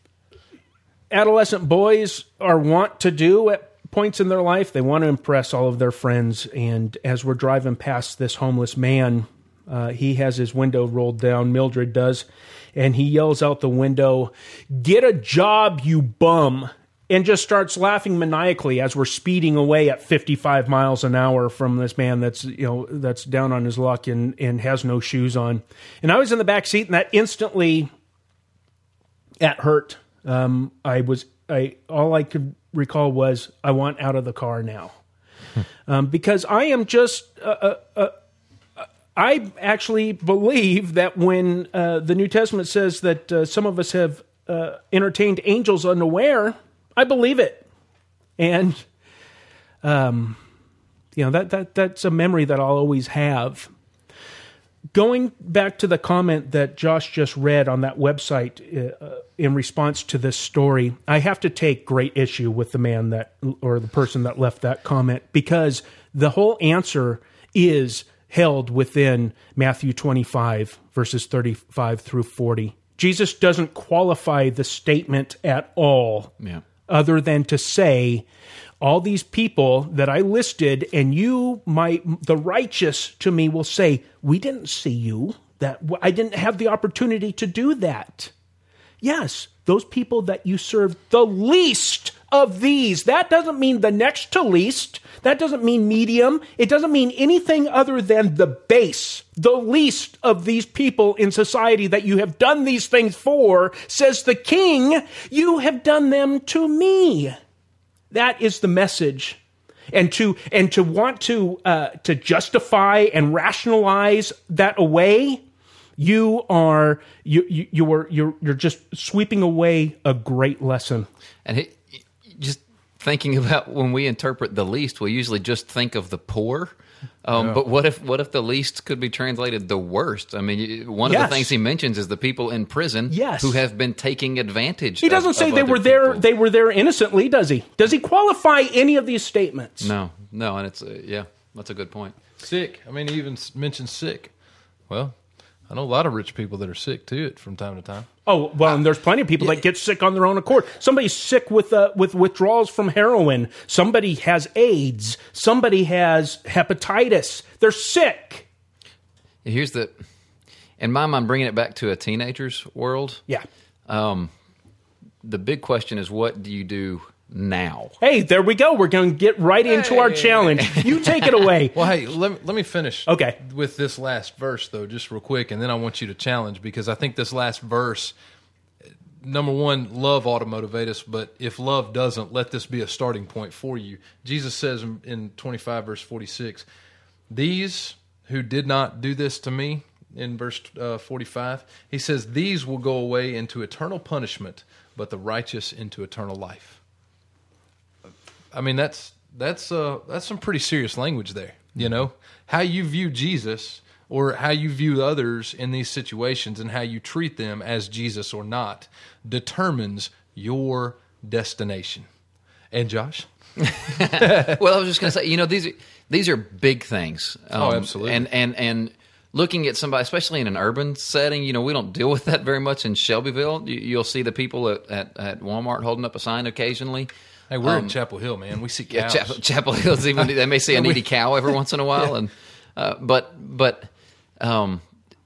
adolescent boys are wont to do at points in their life, they want to impress all of their friends. And as we're driving past this homeless man, uh, he has his window rolled down, Mildred does, and he yells out the window, "Get a job, you bum!" And just starts laughing maniacally as we're speeding away at fifty-five miles an hour from this man that's, you know, that's down on his luck and, and has no shoes on. And I was in the back seat, and that instantly, that hurt. Um, I was, I all I could recall was, I want out of the car now, um, because I am just. Uh, uh, uh, I actually believe that when uh, the New Testament says that uh, some of us have uh, entertained angels unaware, I believe it. And, um, you know, that, that that's a memory that I'll always have. Going back to the comment that Josh just read on that website uh, in response to this story, I have to take great issue with the man that, or the person that left that comment, because the whole answer is held within Matthew twenty-five, verses thirty-five through forty. Jesus doesn't qualify the statement at all, yeah. other than to say, all these people that I listed, and you, my the righteous to me will say, we didn't see you. That I didn't have the opportunity to do that. Yes, those people that you served, the least of these. That doesn't mean the next to least. That doesn't mean medium. It doesn't mean anything other than the base. The least of these people in society that you have done these things for, says the king, you have done them to me. That is the message. And to and to want to uh, to justify and rationalize that away, you are you you, you are you're you're just sweeping away a great lesson. And he, just thinking about when we interpret the least, we usually just think of the poor. Um, Yeah. But what if what if the least could be translated the worst? I mean, one of Yes. the things he mentions is the people in prison Yes. who have been taking advantage. He doesn't of, say of they other were there. people. They were there innocently, does he? Does he qualify any of these statements? No, no, and it's uh, yeah, that's a good point. Sick. I mean, he even s- mentioned sick. Well, I know a lot of rich people that are sick too from time to time. Oh well, and there's plenty of people that get sick on their own accord. Somebody's sick with uh, with withdrawals from heroin. Somebody has AIDS. Somebody has hepatitis. They're sick. Here's the, in my mind, bringing it back to a teenager's world. Yeah. Um, the big question is, what do you do now? Hey, there we go. We're going to get right into our challenge. You take it away. Well, hey, let me, let me finish Okay. with this last verse, though, just real quick, and then I want you to challenge, because I think this last verse, number one, love ought to motivate us, but if love doesn't, let this be a starting point for you. Jesus says in, in twenty-five, verse forty-six, these who did not do this to me, in verse uh, forty-five, he says, these will go away into eternal punishment, but the righteous into eternal life. I mean, that's that's uh, that's some pretty serious language there. You know, how you view Jesus or how you view others in these situations and how you treat them as Jesus or not determines your destination. And Josh? Well, I was just going to say, you know, these are, these are big things. Um, Oh, absolutely. And, and, and looking at somebody, especially in an urban setting, you know, we don't deal with that very much in Shelbyville. You, you'll see the people at, at, at Walmart holding up a sign occasionally. Hey, we're Um, in Chapel Hill, man. We see Yeah, cows. Chapel, Chapel Hills. Even they may see a needy cow every once in a while, and uh, but but um,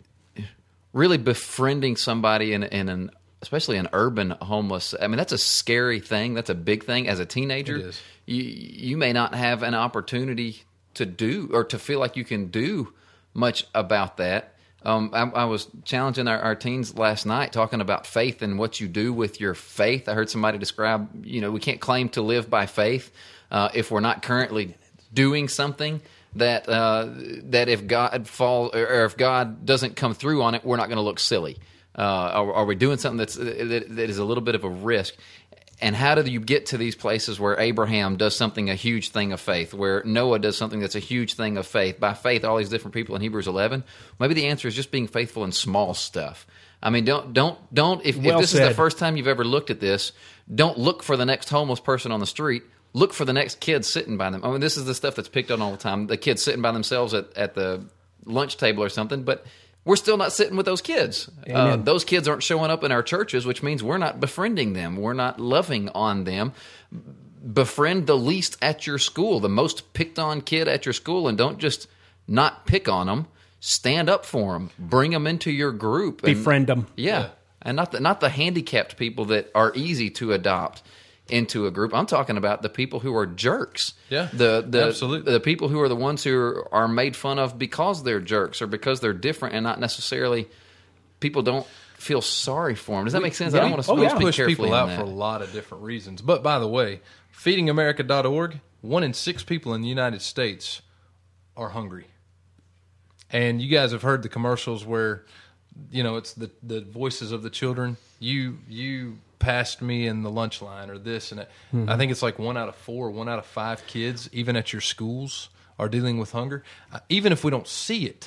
really befriending somebody in in an especially an urban homeless. I mean, that's a scary thing. That's a big thing as a teenager. It is. You you may not have an opportunity to do or to feel like you can do much about that. Um, I, I was challenging our, our teens last night, talking about faith and what you do with your faith. I heard somebody describe, you know, we can't claim to live by faith uh, if we're not currently doing something that uh, that if God fall or if God doesn't come through on it, we're not going to look silly. Uh, are, are we doing something that's that, that is a little bit of a risk? And how do you get to these places where Abraham does something, a huge thing of faith, where Noah does something that's a huge thing of faith? By faith, all these different people in Hebrews eleven. Maybe the answer is just being faithful in small stuff. I mean, don't don't don't. If, Well if this said. is the first time you've ever looked at this, don't look for the next homeless person on the street. Look for the next kid sitting by them. I mean, this is the stuff that's picked on all the time. The kids sitting by themselves at, at the lunch table or something, but we're still not sitting with those kids. Uh, those kids aren't showing up in our churches, which means we're not befriending them. We're not loving on them. Befriend the least at your school, the most picked on kid at your school, and don't just not pick on them. Stand up for them. Bring them into your group. And, Befriend them. Yeah. Yeah. And not the, not the handicapped people that are easy to adopt into a group. I'm talking about the people who are jerks. Yeah, The the absolutely. the people who are the ones who are, are made fun of because they're jerks or because they're different and not necessarily people don't feel sorry for them. Does that make sense? I don't yeah. want to Oh, yeah. speak push carefully people on out that. for a lot of different reasons. But by the way, feeding america dot org, one in six people in the United States are hungry. And you guys have heard the commercials where, you know, it's the, the voices of the children you you passed me in the lunch line or this and that. Mm-hmm. I think it's like one out of four, one out of five kids, even at your schools, are dealing with hunger. Uh, even if we don't see it,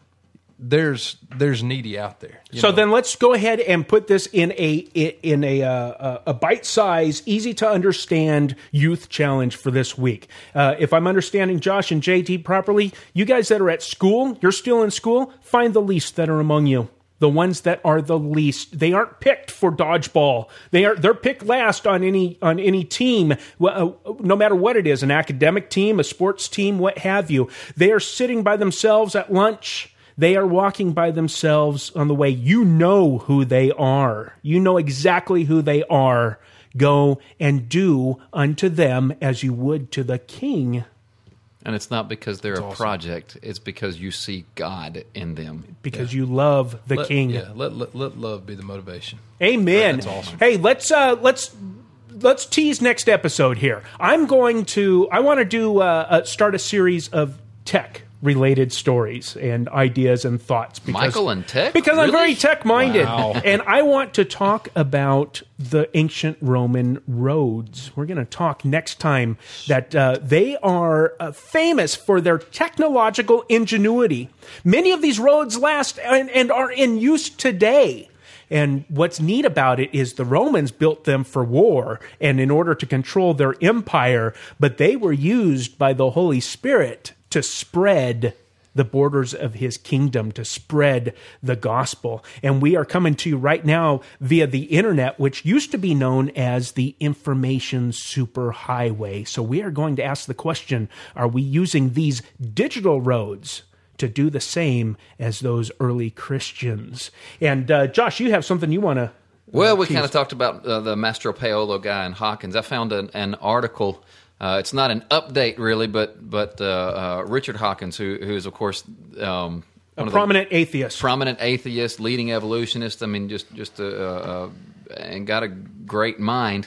there's there's needy out there. So know? then let's go ahead and put this in a in a uh, a bite size, easy to understand youth challenge for this week. Uh, if I'm understanding Josh and J D properly, you guys that are at school, you're still in school, find the least that are among you. The ones that are the least, they aren't picked for dodgeball. They are they're picked last on any on any team, no matter what it is, an academic team, a sports team, what have you. They are sitting by themselves at lunch. They are walking by themselves on the way. You know who they are. You know exactly who they are. Go and do unto them as you would to the king. And it's not because they're That's a awesome. project. It's because you see God in them. Because yeah. you love the let, king. Yeah, let, let let love be the motivation. Amen. That's awesome. Hey, let's uh, let's let's tease next episode here. I'm going to. I want to do uh, uh, start a series of tech related stories and ideas and thoughts. Because, Michael and tech? Because I'm Really? very tech minded, Wow. and I want to talk about the ancient Roman roads. We're going to talk next time that uh, they are uh, famous for their technological ingenuity. Many of these roads last and, and are in use today. And what's neat about it is the Romans built them for war and in order to control their empire, but they were used by the Holy Spirit to spread the borders of his kingdom, to spread the gospel. And we are coming to you right now via the internet, which used to be known as the information superhighway. So we are going to ask the question, are we using these digital roads to do the same as those early Christians? And uh, Josh, you have something you want to... Well, we kind of talked about uh, the Mastro Paolo guy in Hawkins. I found an, an article. Uh, it's not an update, really, but but uh, uh, Richard Hawkins, who who is, of course, um, A one prominent of the atheist. prominent atheist, leading evolutionist. I mean, just just a, uh, uh, and got a great mind.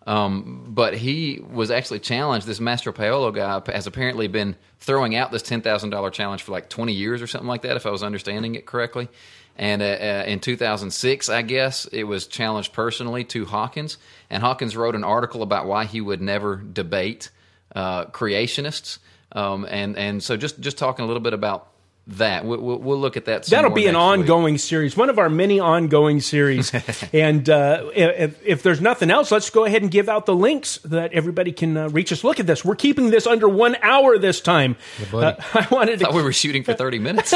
Um, but he was actually challenged. This Mastro Paolo guy has apparently been throwing out this ten thousand dollars challenge for like twenty years or something like that, if I was understanding it correctly. And uh, uh, in two thousand six, I guess, it was challenged personally to Hawkins. And Hawkins wrote an article about why he would never debate uh, creationists. Um, and, and so just, just talking a little bit about that. We'll, we'll, we'll look at that some That'll more be an next week. ongoing series, one of our many ongoing series. And uh, if, if there's nothing else, let's go ahead and give out the links that everybody can uh, reach us. Look at this. We're keeping this under one hour this time. buddy. Uh, I wanted to I thought we were shooting for thirty minutes.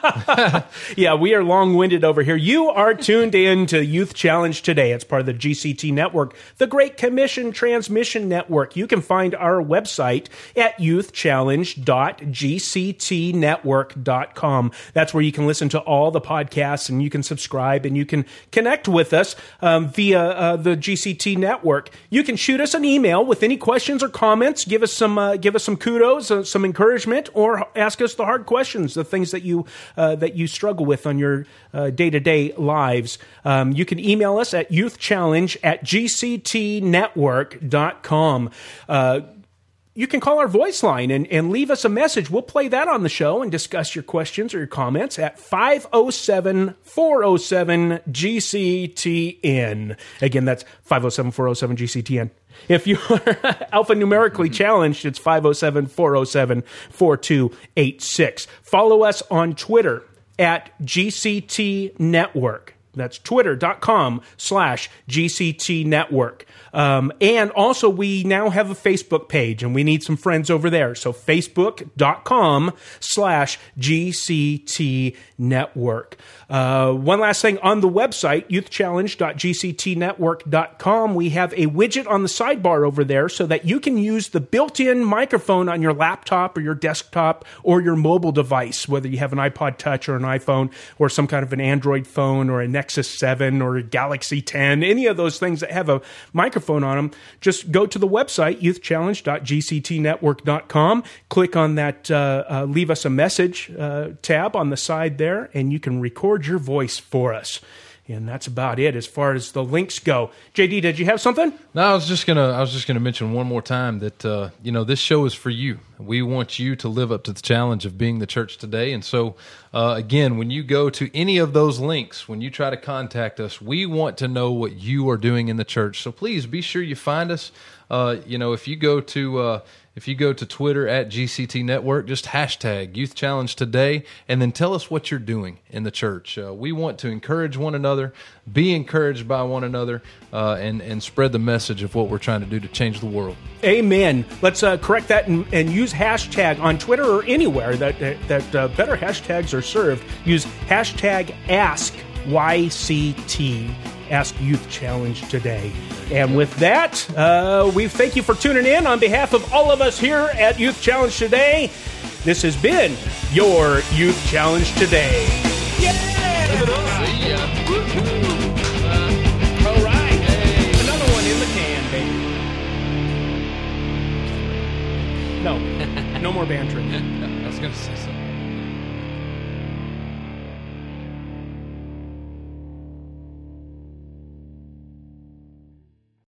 Yeah, we are long-winded over here. You are tuned in to Youth Challenge Today. It's part of the G C T Network, the Great Commission Transmission Network. You can find our website at youth challenge dot g c t network dot com. That's where you can listen to all the podcasts, and you can subscribe, and you can connect with us um, via uh, the G C T Network. You can shoot us an email with any questions or comments. Give us some, uh, give us some kudos, uh, some encouragement, or ask us the hard questions, the things that you uh, that you struggle with on your uh, day-to-day lives. Um, you can email us at youth challenge at g c t network dot com. Uh, You can call our voice line and, and leave us a message. We'll play that on the show and discuss your questions or your comments at five oh seven, four oh seven, G C T N. Again, that's five oh seven, four oh seven, G C T N. If you are alphanumerically challenged, it's five oh seven, four oh seven, four two eight six. Follow us on Twitter at G C T Network. That's twitter.com slash GCT Network. Um, and also, we now have a Facebook page, and we need some friends over there. So facebook.com slash GCT Network. Uh, one last thing, on the website, youth challenge dot g c t network dot com, we have a widget on the sidebar over there so that you can use the built-in microphone on your laptop or your desktop or your mobile device, whether you have an iPod Touch or an iPhone or some kind of an Android phone or a Nexus seven or a Galaxy ten, any of those things that have a microphone on them. Just go to the website, youth challenge dot g c t network dot com, click on that uh, uh, leave us a message uh, tab on the side there, and you can record your voice for us. And that's about it as far as the links go. J D, did you have something? No, I was just gonna. I was just gonna mention one more time that uh, you know this show is for you. We want you to live up to the challenge of being the church today. And so, uh, again, when you go to any of those links, when you try to contact us, we want to know what you are doing in the church. So please be sure you find us. Uh, you know, if you go to uh, if you go to Twitter at G C T Network, just hashtag Youth Challenge Today, and then tell us what you're doing in the church. Uh, we want to encourage one another, be encouraged by one another, uh, and and spread the message of what we're trying to do to change the world. Amen. Let's uh, correct that and, and use hashtag on Twitter or anywhere that that, that uh, better hashtags are served. Use hashtag Ask Y C T. Ask Youth Challenge Today. And with that, uh, we thank you for tuning in on behalf of all of us here at Youth Challenge Today. This has been your Youth Challenge Today. Yeah! See ya. Uh, all right. Hey. Another one in the can, baby. No. No more bantering. I was going to say something.